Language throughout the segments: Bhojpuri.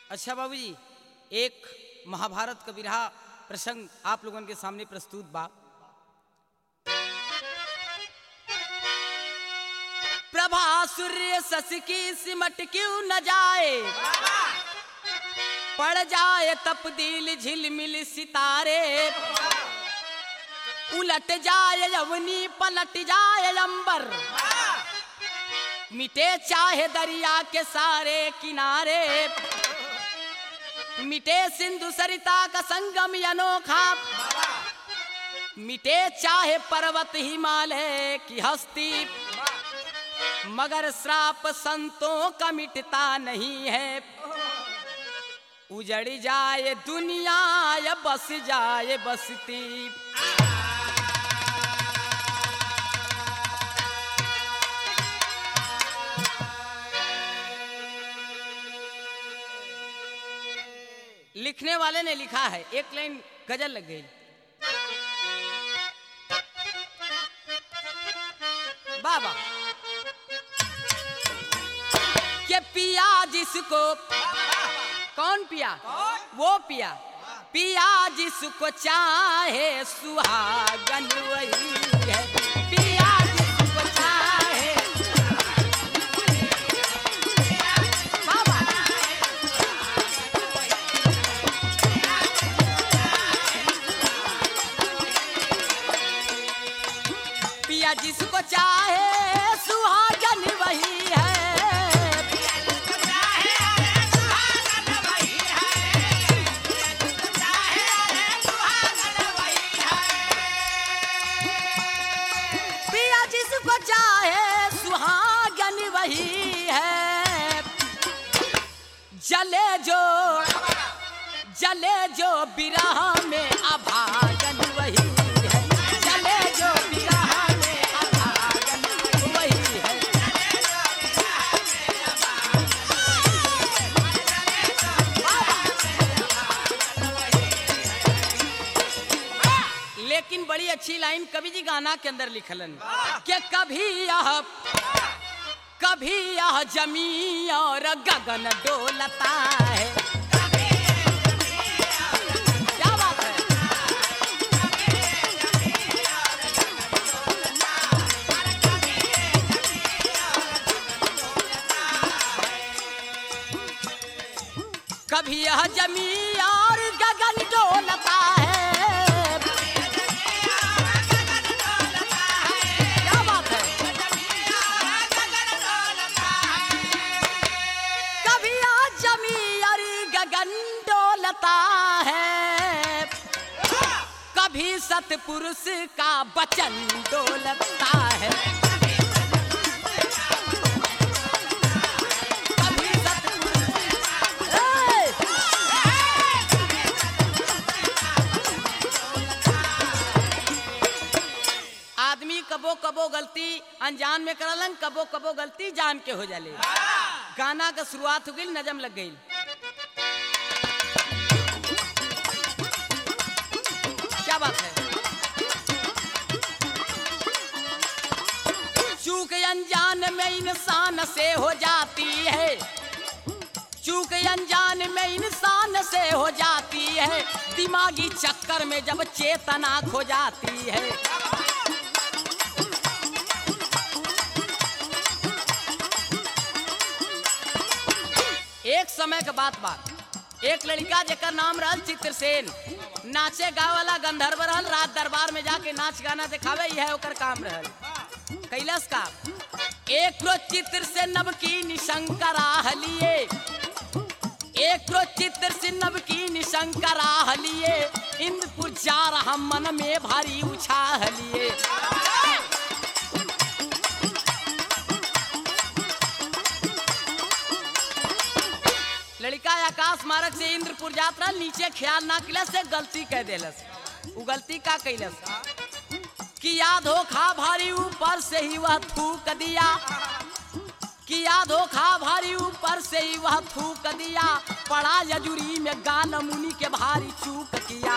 अच्छा बाबूजी, एक महाभारत का विरहा प्रसंग आप लोगों के सामने प्रस्तुत बा। प्रभा सूर्य शशि की सिमट क्यों न जाए, पड़ जाए तपदील झिलमिल सितारे, उलट जाए यवनी पलट जाए अंबर, मिटे चाहे दरिया के सारे किनारे, मिटे सिंधु सरिता का संगम अनोखा, मिटे चाहे पर्वत हिमालय की हस्ती, मगर श्राप संतों का मिटता नहीं है। उजड़ जाए दुनिया या बस जाए बसती, लिखने वाले ने लिखा है, एक लाइन गजल लग गई। बाबा के पिया जिसको, कौन पिया? वो पिया, पिया जिसको चाहे सुहागन वही है, पिया जिसको चाहे। पिया जिसको चाहे सुहागन वही है, जले जो बिरह में अभागन वही है, जले जो बिरह में अभागन वही है। लेकिन बड़ी अच्छी लाइन कवि जी गाना के अंदर लिखलन कि कभी यह जमीन और गगन डोलता है। क्या बात है? कभी यह जमीन और गगन डोलता है। है कभी सतपुरुष का वचन डोलता है, कभी आदमी कबो कबो गलती अनजान में करलन, कबो कबो गलती जान के हो जाले। गाना का शुरुआत हो गई, नजम लग गई। क्या बात है? चूक अनजान में इंसान से हो जाती है, चूक अनजान में इंसान से हो जाती है, दिमागी चक्कर में जब चेतना खो जाती है। एक समय के बात, एक लड़का जेकर नाम रहल चित्रसेन, नाचे गावला गंधर्व रहल, रात दरबार में जाके नाच गाना दिखावे, यह ओकर काम रहल। कैलाश का एक रो चित्र से नवकीन शंकरा लिए, एक रो चित्र से नवकीन शंकरा लिए, इंद्रपुर जा रहा मन में भारी उछाह लिए। लड़का आकाश मार्ग से इंद्रपुर जात रहा, नीचे ख्याल ना किला से गलती कह देलस। वो गलती का कैलस कि याद हो खा भारी ऊपर से ही वह थूक दिया, कि याद हो खा भारी ऊपर से ही वह थूक दिया, पड़ा यजुरी में गान मुनि के भारी चूक किया।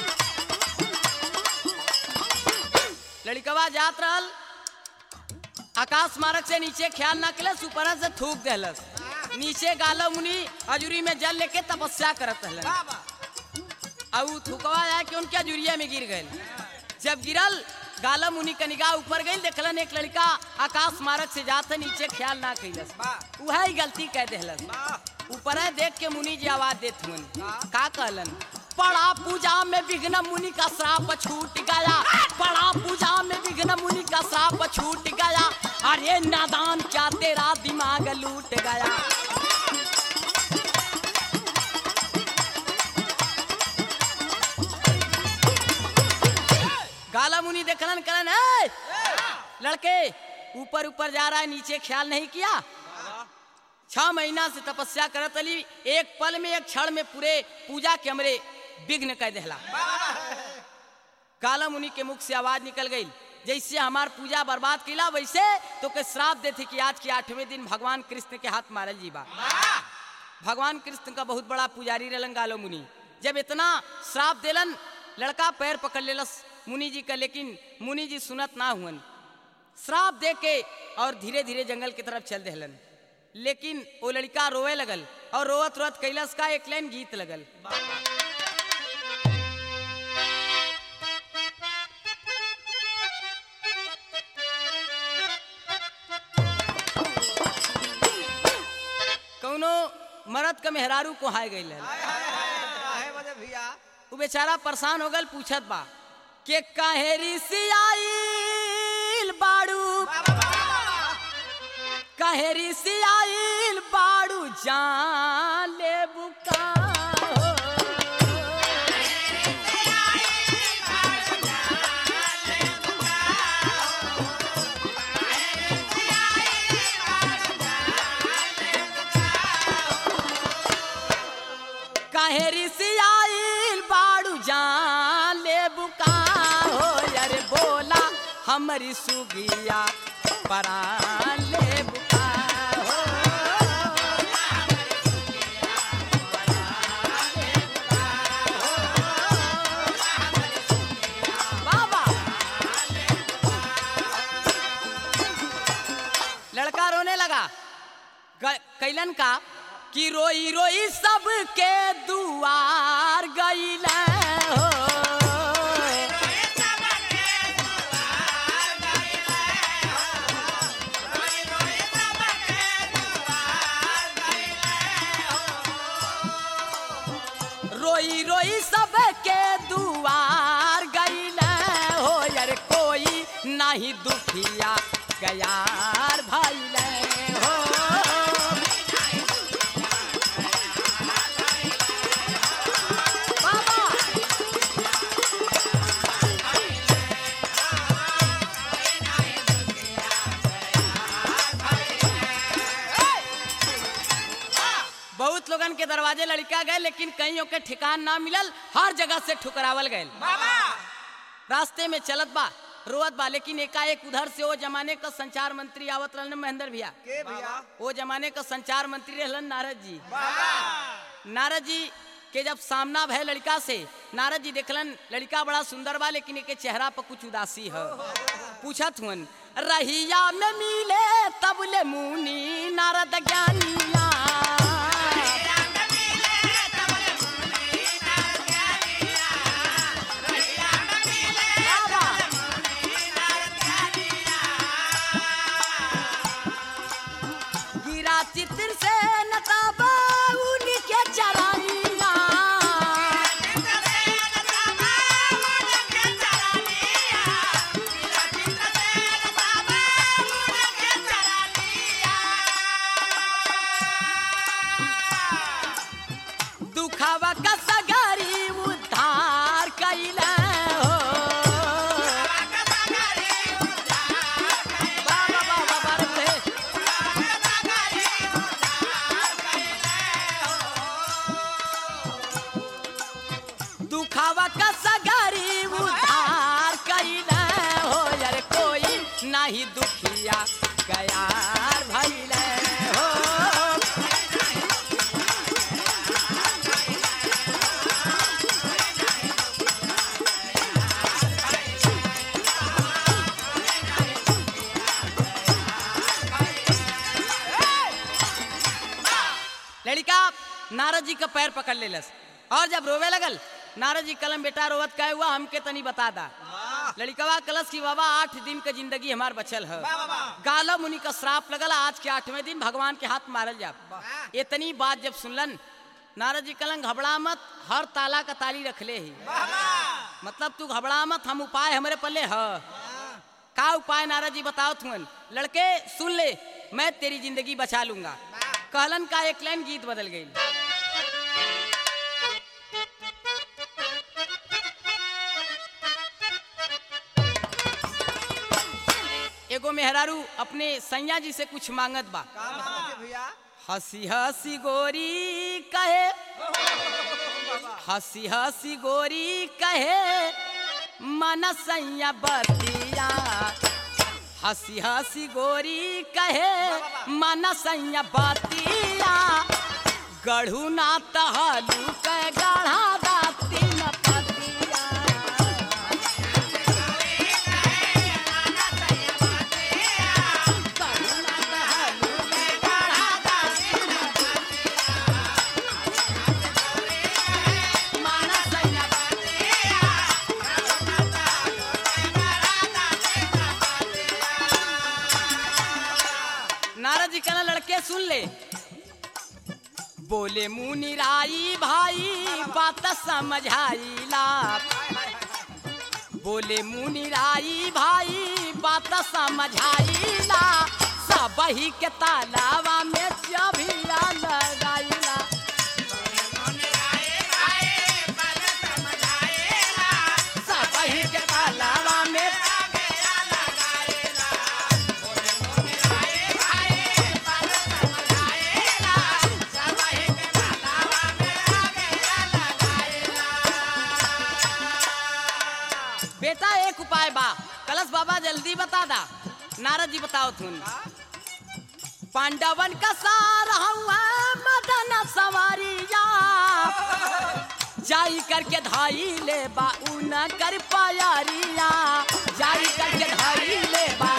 लड़कवा जात रहल, आकाश मार्ग से नीचे ख्याल ना कलस, ऊपर से थूक देलस। नीचे गालो मुनि अजूरी में जल लेके तपस्या करत रहलन। अब थुकवा जाए कि उनके अजूरिया में गिर गए। जब गिरल गाला मुनि का निगाह ऊपर गई, देखलन एक लड़का आकाश मार्ग से जाते नीचे ख्याल ना कैलस, वह ही गलती कह देहलन। ऊपर है देख के मुनि जी आवाज देत हुन, का कहलन? पड़ा पूजा में विघ्न मुनि का श्राप छूट गया, पड़ा पूजा में विघ्न मुनि का श्राप छूट गया। अरे नादान क्या तेरा दिमाग लूट गया। गाला मुनि देखलन करन, लड़के ऊपर ऊपर जा रहा है, नीचे ख्याल नहीं किया। 6 महीना से तपस्या करत अली, एक पल में एक क्षण में पूरे पूजा के हमरे विघ्न कह देहला। काला मुनि के मुख से आवाज निकल गई, जैसे हमार पूजा बर्बाद किला वैसे तो के श्राप देते कि आज के 8वें दिन भगवान कृष्ण के हाथ मारल जीवा। भगवान कृष्ण का बहुत बड़ा पुजारी रहलन गालो मुनि। जब इतना श्राप देलन, लड़का पैर पकड़ लेलस मुनि जी का, लेकिन मुनि जी सुनत ना हुअन। श्राप दे के और धीरे धीरे जंगल की तरफ चल देहलन। लेकिन वो लड़का रोए लगल और रोवत रोवत कैलाश का एक लाइन गीत लगल। कौनो मरद का मेहरारू को हाय गई, वो बेचारा परेशान हो गल, पूछत बा के काहेरी सियाइल बाड़ू, काहेरी सियाइल बाड़ू जान ले बुका। काहेरी सियाइल बाड़ू जान ले बुका हो, यार बोला हमारी सुगिया परान ले बुका हो। बाबा लड़का रोने लगा, कैलन का कि रोई रोई सबके दुआर गईल हो। रोई रोई सबके दुआर गईल हो, यार कोई नहीं दुखिया गयार भइल हो। बहुत लोगन के दरवाजे लड़का गए, लेकिन कहीं के ठिकान ना मिलल, हर जगह से ठुकरावल गए। रास्ते में चलत बा, रोवत बा, लेकिन एकाएक उधर से वो जमाने का संचार मंत्री आवत रहलन महेंद्र भैया। वो जमाने का संचार मंत्री रहलन नारद जी। नारद जी के जब सामना भय लड़का से, नारद जी देखलन लड़का बड़ा सुंदर बा, लेकिन एक चेहरा पर कुछ उदासी है। पूछत हुन, रहिया में मिले तबले मुनि नारद ज्ञानिया। चित्र से नताबा उनके चरानिया। दुखावा का सगारी उद्धार कैला हो। दुखावा का सगारी उद्धार कैला हो, यार कोई नहीं दुखिया गयार भइल हो। लड़का नारद जी का पैर पकड़ लेलस और जब रोवे लगल नारद जी कलम बेटा रोवत का हुआ हमके तनी बता दा। लड़कवा कलश की बाबा 8 दिन के जिंदगी हमार बचल है। गालो मुनि का श्राप लगल आज के 8वें दिन भगवान के हाथ मारल जा। इतनी बात जब सुनलन नारद जी कलन घबरा मत, हर ताला का ताली रख ले ही, मतलब तू घबरा मत, हम उपाय हमारे पल्ले है। का उपाय नारद जी बताओ तुमन। लड़के सुन ले, मैं तेरी जिंदगी बचा लूंगा। कहलन का एक लाइन गीत बदल गई। एगो मेहरारू अपने सैया जी से कुछ मांगत बा। हंसी हंसी गोरी कहे, हंसी हंसी गोरी कहे मन सैया बतिया, हंसी हंसी गोरी कहे मन सैया बतिया, गढ़ू ना तहलू के गढ़ा दाती न पतिया। नारद जी कहना लड़के सुन ले, बोले मुनि राई भाई बात समझाईला, बोले मुनि राई भाई बात समझाईला, सबही के तालावा में चबिया लगाईला। सबही के तालावा में बेटा एक उपाय बा, कलश बाबा जल्दी बता दा। नारद जी बताओ तुम। पांडवन का सार हुआ मदन सवारिया, जाई करके धाई ले बा न कर पायारिया, जाई करके धाई ले बा।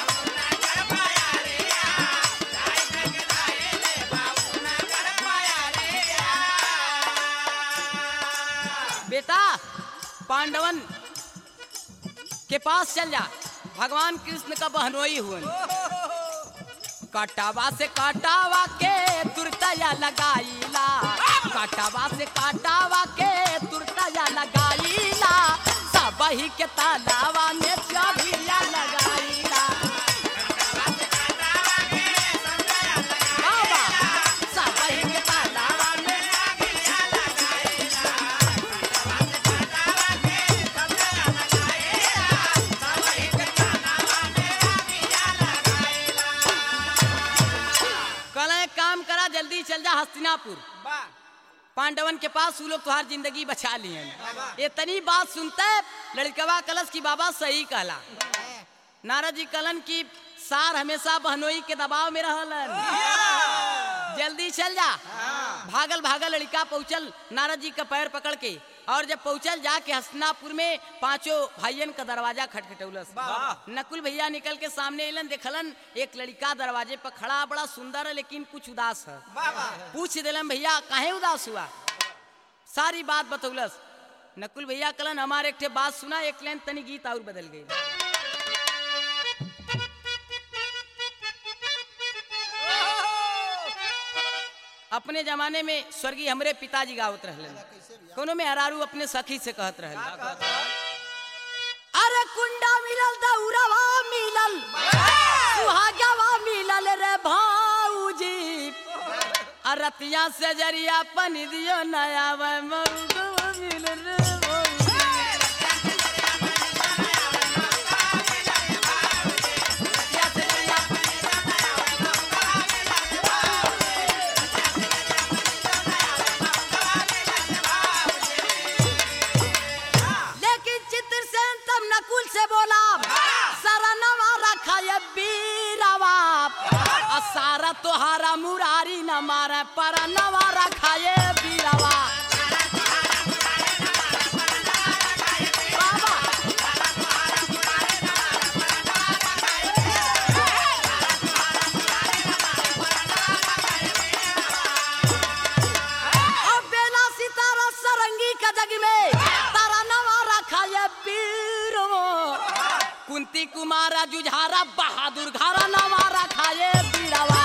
बेटा पांडवन के पास चल जा, भगवान कृष्ण का बहनोई हुए, काटावा से काटावा के तुरतया लगाईला, काटावा से काटावा के तुरतया लगाईला, सबही के तालावा में चबिया लगाईला। सबही के तालावा में जल्दी चल जा हस्तिनापुर, पांडवन के पास वो लोग तुहार जिंदगी बचा लिए। इतनी बात सुनते लड़कवा कलश की बाबा सही कहला। नारद जी कलन की सार हमेशा बहनोई के दबाव में रहलन, जल्दी चल जा। भागल भागल लड़का पहुंचल नारद जी का पैर पकड़ के, और जब पहुंचल जाके हस्तिनापुर में पांचों भाइयन का दरवाजा खटखटौलस। नकुल भैया निकल के सामने एलन, देखलन एक लड़का दरवाजे पर खड़ा, बड़ा सुंदर है लेकिन कुछ उदास है। पूछ दिलन भैया काहे उदास हुआ, सारी बात बतौलस। नकुल भैया कलन हमारे एक ठे बात सुना, एक लाइन तनी गीत और बदल गई। अपने जमाने में स्वर्गीय हमरे पिताजी गावत रहलन, कोनो में हरारू अपने सखी से कहत रहल, अरे कुंडा मिलल दौरावा मिलल सुहागवा मिलल रे भाऊजी, अरतिया से जरिया पनी दियो नया मौगवा मिलल रे सारा तोहारा मुरारी न मारे पर नवारा खाए बीरावा। बहादुर घरा नवारा खाए बीड़ावा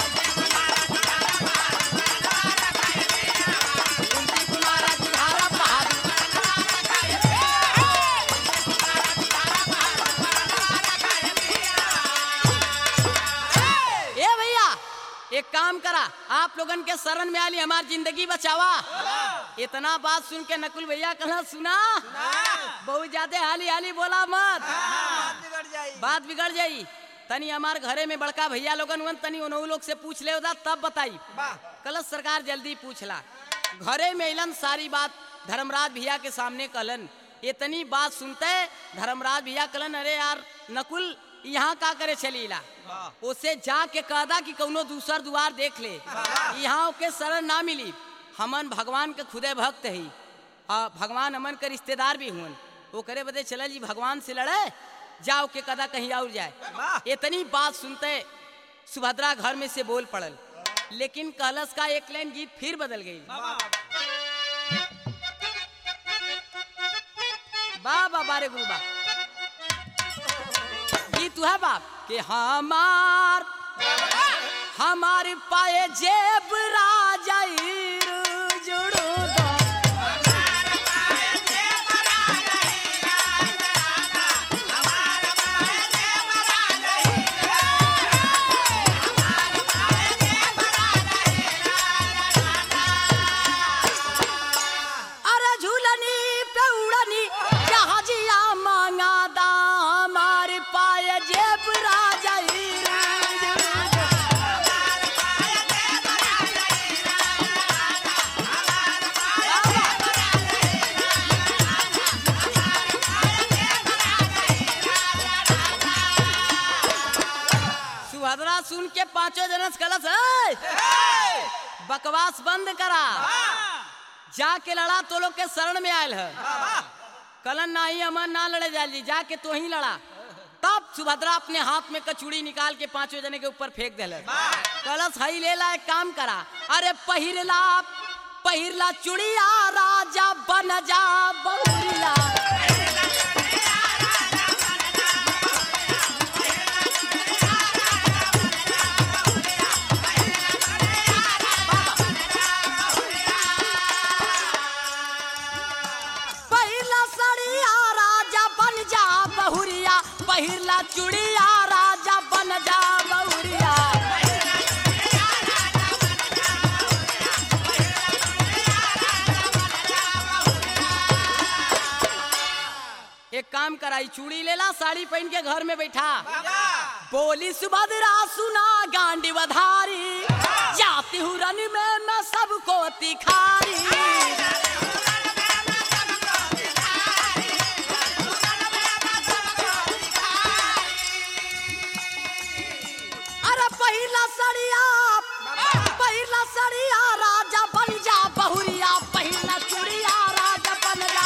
कुंती कुमारा घरा बहादुर ए भैया एक काम करा आप लोगन के शरण में आली हमार जिंदगी बचावा। इतना बात सुन के नकुल भैया कहना सुना बहुत ज्यादा हाली हाली बोला मत बात बिगड़ जाई। तनी हमार घरे में बड़का भैया लोगन हुन तनी उन्हों लोग से पूछ ले तब बताई। कलश सरकार जल्दी पूछला घरे में इलन सारी बात धर्मराज भैया के सामने कहलन। इतनी बात सुनते धर्मराज भैया कहलन अरे यार नकुल यहाँ का करे चलीला उसे जाके कहदा कि कौनो दूसर द्वार देख ले यहाँ के शरण ना मिली। हमन भगवान के खुदे भक्त है और भगवान हमन के रिश्तेदार भी हुन वो करे बदे चला जी भगवान से लड़े जाओ के कदा कहीं और जाए। इतनी बात सुनते सुभद्रा घर में से बोल पड़ल लेकिन कलश का एक लाइन गीत फिर बदल गई। बाबा बारे गुरु बा गीत है बाप के हमारे पाए जेब राजा जुड़ो सुन के पांचों जनस कलश बकवास बंद करा जाके लड़ा तो लोग के शरण में आयल है कलन नहीं अमन ना लड़े जाली जाके तो ही लड़ा। तब सुभद्रा अपने हाथ में कचूड़ी निकाल के पांचों जने के ऊपर फेंक दिल। कलश हई ले ला एक काम करा अरे पहिरला चुड़िया राजा बन जा बहुरिया पहिरला चुड़िया राजा बन जा बहुरिया। एक काम कराई चूड़ी लेला साड़ी पहन के घर में बैठा बोली सुभद्रा सुना गांडी बधारी जाती हूँ रन में मैं सबको तिखारी। पहिरला सड़िया राजा बन जा बहुरिया पहिरला चूड़िया राजा बन जा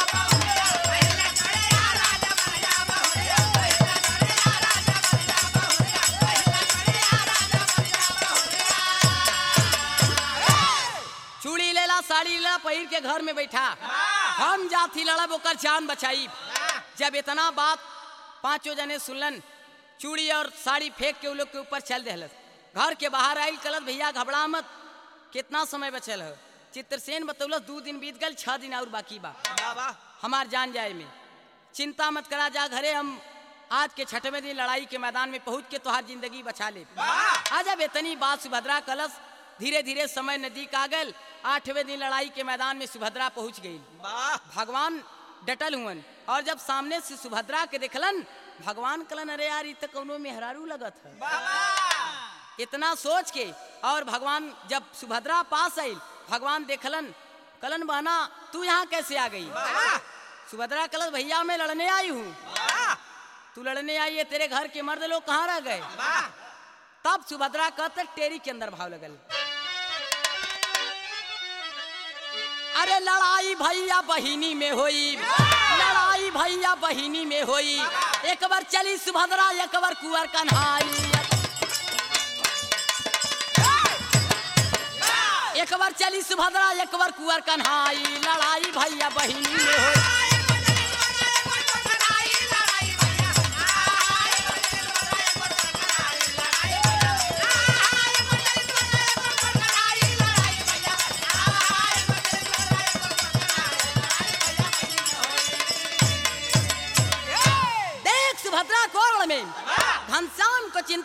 चूड़ी लेला साड़ी लेला पहिर के घर में बैठा हम जाती लड़ब ओकर जान बचाई। जब इतना बात पांचों जने सुनलन चूड़ी और साड़ी फेंक के उ लोग के ऊपर चल देहलस। घर के बाहर आयल कलश भैया घबरा मत कितना समय बचल है। चित्रसेन बतौलस 2 दिन बीत गल 6 दिन और बाकी बा हमार जान जाए में चिंता मत करा जा घरे हम आज के 6वें दिन लड़ाई के मैदान में पहुंच के तोहार जिंदगी बचा ले। आज अब इतनी बात सुभद्रा कलश धीरे धीरे समय नजदीक आ गल 8वें दिन लड़ाई के मैदान में सुभद्रा पहुंच गई। भगवान डटल हुअन और जब सामने से सुभद्रा के देखलन भगवान कलन अरे यार इत कौनो मेहरारू लगत है। इतना सोच के और भगवान जब सुभद्रा पास आई भगवान देखलन कलन बहना तू यहाँ कैसे आ गई। सुभद्रा कलन भैया मैं लड़ने आई हूँ। तू लड़ने आई है तेरे घर के मर्द लोग कहाँ रह गए। तब सुभद्रा कहते टेरी के अंदर भाव लगल अरे लड़ाई भैया बहिनी में होई लड़ाई भैया बहिनी में होई एक बार चली सुभद्रा एक बार कुंवर कन्हाई एक बार चली सुभद्रा एक बार कुंवर कन्हाई लड़ाई भैया बहिनी में होई।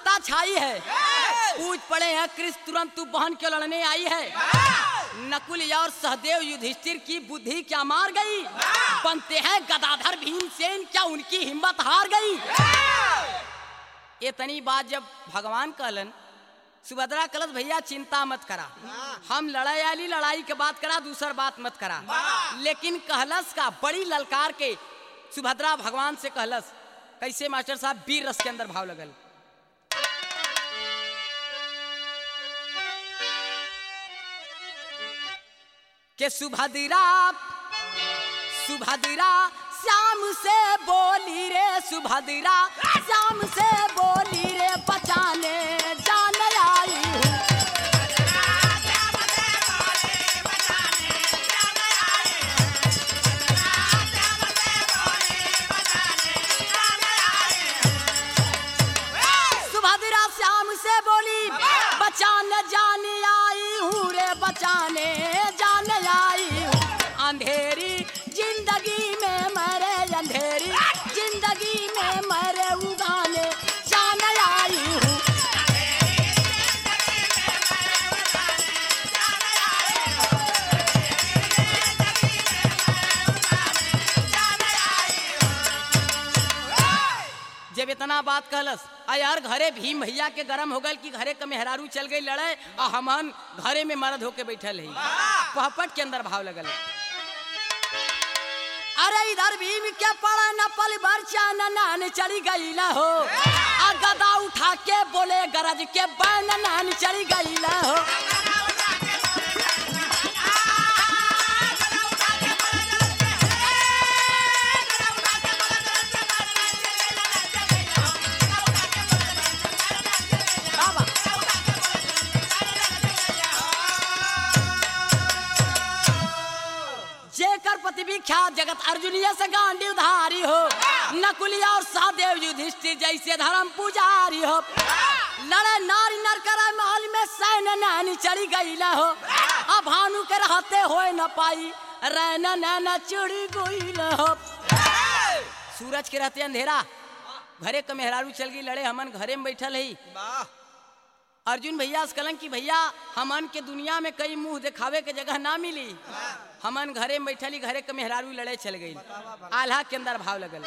चिंता छाई है। पूछ पड़े हैं कृष्ण तुरंत तू बहन क्यों लड़ने आई है। नकुल और सहदेव युधिष्ठिर की बुद्धि क्या मार गई। बनते हैं गदाधर भीमसेन, क्या उनकी हिम्मत हार गई। इतनी बात जब भगवान कहलन, सुभद्रा कलश भैया चिंता मत करा, हम लड़ाई आली लड़ाई के बात करा, दूसर बात मत करा। लेकिन कहलस का बड़ी ललकार के सुभद्रा भगवान से कहलस, कैसे मास्टर साहब, वीर रस के अंदर भाव लगल। के सुभद्रा सुभद्रा श्याम से बोली रे, सुभद्रा श्याम से बोली रे, बचाने जान आई हूँ। सुभद्रा श्याम से बोली, बचाने जान आई हूँ रे, बचाने जान आई हूँ। अंधेरी जिंदगी में मरे, अंधेरी जिंदगी में मरे, उगाने जान आई हूँ। जब इतना बात कहलस, यार घरे भीम भैया के गरम हो गए कि घरे का मेहरारू चल गई लड़े और हमन घरे में मर्द होके बैठल है। पहपट के अंदर भाव लगल। अरे इधर भीम के पड़ा न पल बरचा नान चली गई हो। गदा उठा के बोले गरज के बैन नान चली गई हो। विख्यात जगत अर्जुनीय से गांडी उधारी हो। नकुलिया और सहदेव युधिष्ठिर जैसे धर्म पुजारी हो। लड़े नारी नर करे महल में सैन नानी चढ़ी गई हो। अब भानु के रहते होए न पाई, रैना नैना चढ़ी गई हो। सूरज के रहते अंधेरा, घरे का मेहरारू चल गई लड़े, हमन घरे में बैठल है। अर्जुन भैया कलन की भैया हमन के दुनिया में कई मुंह दिखावे के जगह ना मिली, हमन घरे में बैठली, घरे के मेहरारू लड़े चल गई। आल्हा के अंदर भाव लगल।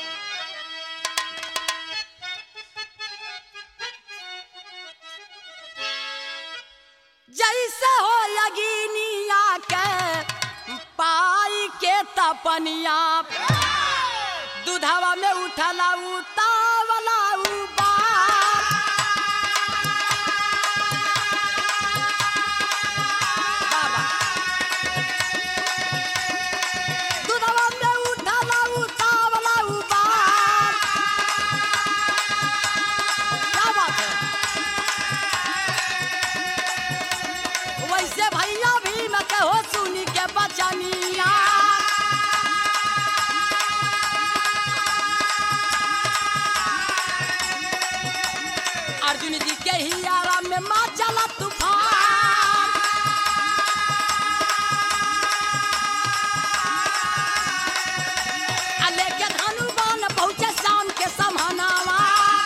जैसे हो यगिनिया के पाई के तपनिया, दूधवा में उठला उतावला अर्जुन जी के ही आराम में माँ चला तूफान। लेके धनुबान पहुंचे शाम के समानावा।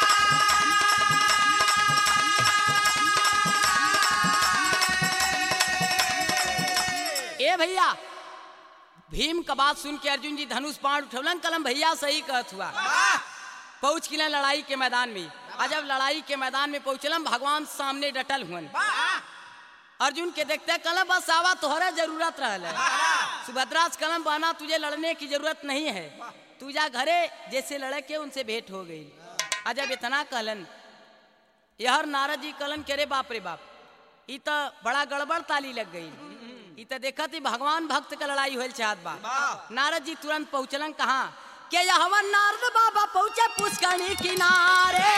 ए भैया भीम का बात सुन के अर्जुन जी धनुष बाण उठौलन, कलम भैया सही कहत हुआ। पहुंच के लड़ाई के मैदान में, जब लड़ाई के मैदान में पहुंचलम भगवान सामने डटल हुन। अर्जुन के देखते कलम बस आवा तोहरा जरूरत रहल है। सुभद्रा कलम बना तुझे लड़ने की जरूरत नहीं है, तू जा घरे, जैसे लड़े के उनसे भेंट हो गई। जब इतना कहलन, यहर नारद जी कहलन के रे बाप रे बाप, ई तो बड़ा गड़बड़ ताली लग गई। ई तो देखा थी भगवान भक्त का लड़ाई होल चाहत बा। नारद जी तुरंत पहुंचलन कहाँ के यहाँ नारद बाबा पहुंचे पुष्करणी किनारे।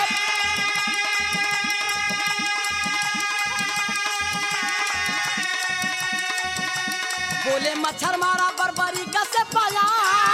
बोले मच्छर मारा बरबरी का से पाया।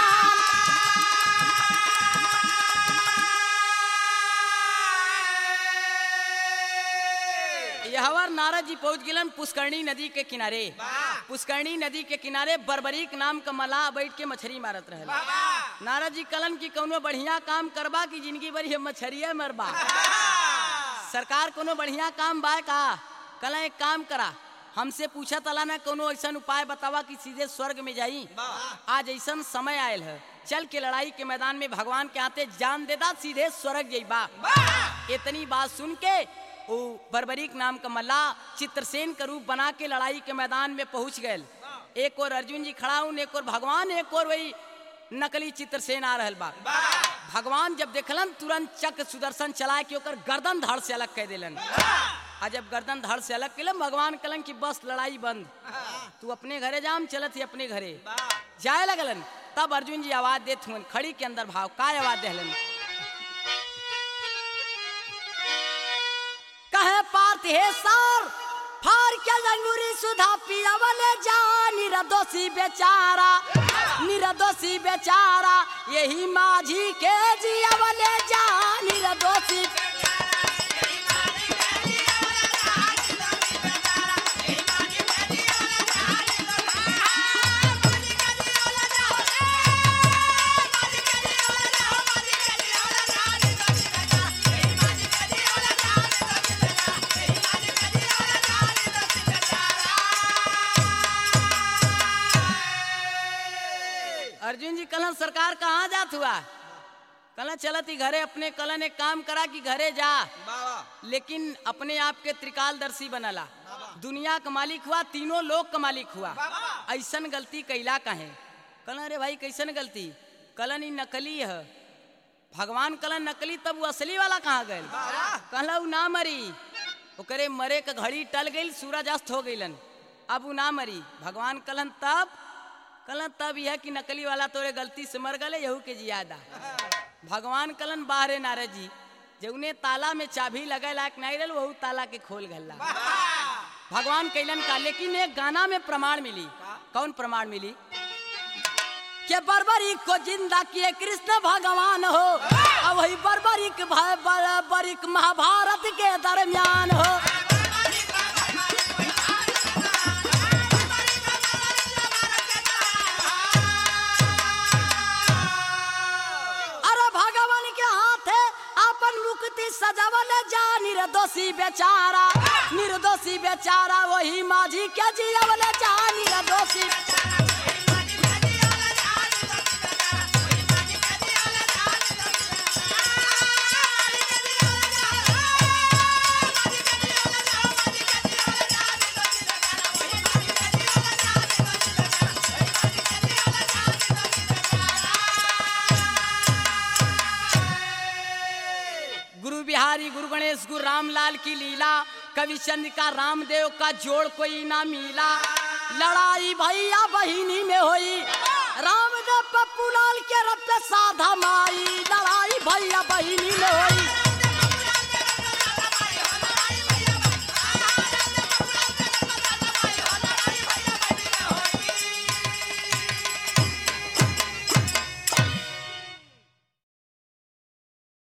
यहाँ नारद जी पहुंच गिलन पुष्करणी नदी के किनारे। पुष्करणी नदी के किनारे बरबरीक नाम का मलाह बैठ के मछली मारत रहे। नारद जी कलन की कौनो बढ़िया काम करबा की जिंदगी भरी मछरिया मरबा। सरकार कोनो बढ़िया काम बा का? कला एक काम करा, हमसे पूछा तला ना कोनो ऐसा उपाय बतावा कि सीधे स्वर्ग में जाई। आज ऐसा समय आयल है, चल के लड़ाई के मैदान में भगवान के हाथे जान देदा, सीधे स्वर्ग जाइबा। इतनी बात सुन के वो बर्बरीक नाम का मल्ला चित्रसेन का रूप बना के लड़ाई के मैदान में पहुंच गए। एक और अर्जुन जी खड़ा हूं, एक और भगवान, एक और वही नकली चित्रसेन आ रहल बा। भगवान जब देखलन तुरंत चक्र सुदर्शन चला के ओकर गर्दन धड़ से अलग कर दिलन। आ जब गर्दन धड़ से अलग केलन, भगवान कलन की बस लड़ाई बंद, तू अपने घरे जाम, चलत ही अपने घरे जाए लगलन। तब अर्जुन जी आवाज देत हुन, खड़ी के अंदर भाव का आवाज देहलन, कहे पार्थ हे सार फार के जंगूरी सुधा पियावले जा, निर्दोषी बेचारा, निर्दोषी बेचारा, यही माझी के जियावले जा, निर्दोषी। अर्जुन जी कलन सरकार कहाँ जात हुआ? कलन चलती घरे अपने, कलन एक काम करा कि घरे जा, लेकिन अपने आप के त्रिकालदर्शी बनला, दुनिया का मालिक हुआ, तीनों लोक का मालिक हुआ, ऐसन गलती कैला कहे? कलन अरे भाई कैसन गलती? कलन ही नकली है। भगवान कलन नकली, तब वो असली वाला कहाँ गए? कहला ना मरी, ओकरे मरे का घड़ी टल गई, सूरज अस्त हो गईलन, अब वो ना मरी। भगवान कलन तब यह कि नकली वाला तोरे गलती से मर गले, यहू के जियादा। भगवान कलन बाहरे नारद जी जौने ताला में चाबी लगे लायक नहीं रहे, वहू ताला के खोल गल्ला। भगवान कैलन का, लेकिन एक गाना में प्रमाण मिली। कौन प्रमाण मिली? कि बर्बरीक को जिंदा किए कृष्ण भगवान हो, और वही बर्बरीक महाभारत के दरमियान हो। सजावल जा, निर्दोषी बेचारा, निर्दोषी बेचारा, वही माझी के जियावल जा, निर्दोषी। बिहारी गुरु गणेश गुरु रामलाल की लीला, कवि चंद्र का रामदेव का जोड़ कोई ना मिला। लड़ाई भैया बहिनी में हुई, रामदेव पप्पू लाल के रब पे साधा माई, लड़ाई भैया बहिनी में हुई।